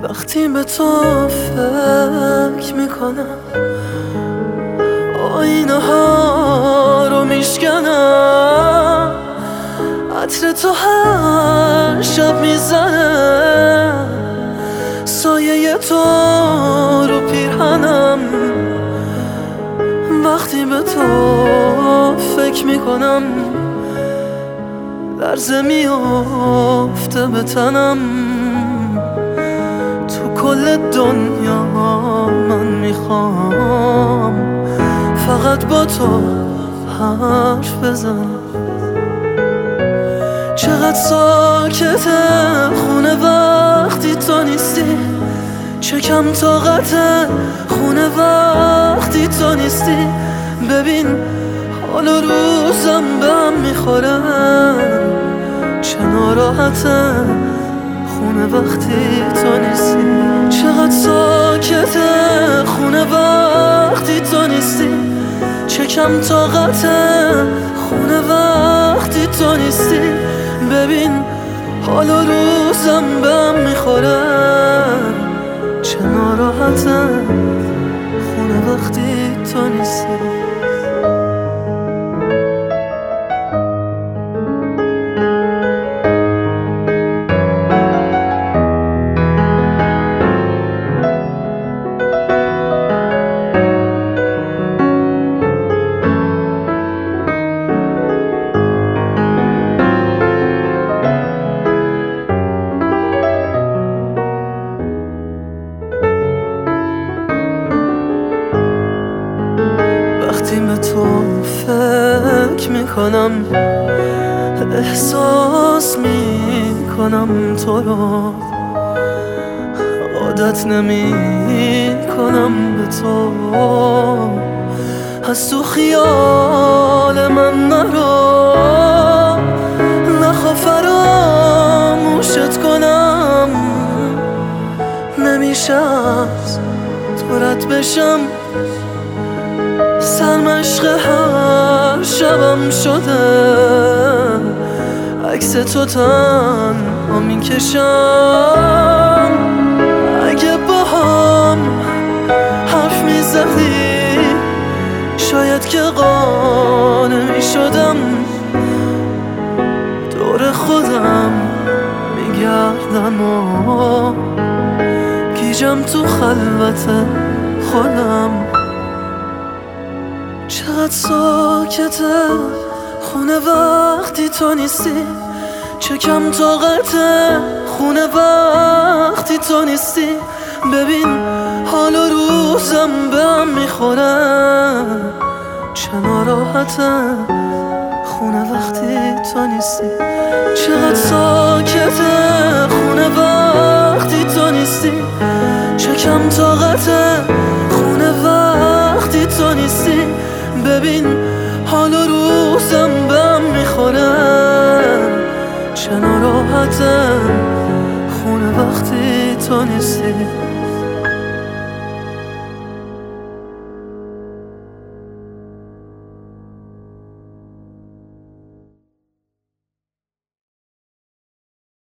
وقتی به تو فکر میکنم آینه ها رو میشکنم، عطر تو هر شب میزنه، سایه تو رو پیرهنم. وقتی به تو فکر میکنم لرزه میافته به تنم. تو کل دنیا من میخوام فقط با تو حرف بزنم. چقدر ساکته خونه وقتی تو نیستی، چه کم طاقته خونه وقتی تو نیستی. ببین حال و روزم به هم میخوره، چه ناراحته خونه وقتی تو نیستی. چقدر ساکته خونه وقتی تو نیستی، چه کم طاقته خونه وقتی تو نیستی. ببین حال و روزم به هم میخوره، چه ناراحته خونه وقتی تو نیستی. وقتی به تو فکر میکنم احساس میکنم تو رو، عادت نمیکنم به تو. از تو خیال من نرو، نخوا فراموشت کنم. نمیشه از تو رد بشم، سرمشق هر شبم شده، عکس تو تنها میکشم. اگه با هم حرف میزدی شاید که قانع میشدم. دور خودم میگردم و گیجم تو خلوت خودم. چقدر ساکته خونه وقتی تو نیستی، چه کم طاقته خونه وقتی تو نیستی. ببین حال و روزم به هم میخوره، چه ناراحته خونه وقتی تو نیستی. چقدر ساکته خونه وقتی تو نیستی، چه کم طاقته خونه وقتی تو نیستی. ببین حال و روزم به هم میخوره، چه ناراحته خونه وقتی تو نیستی.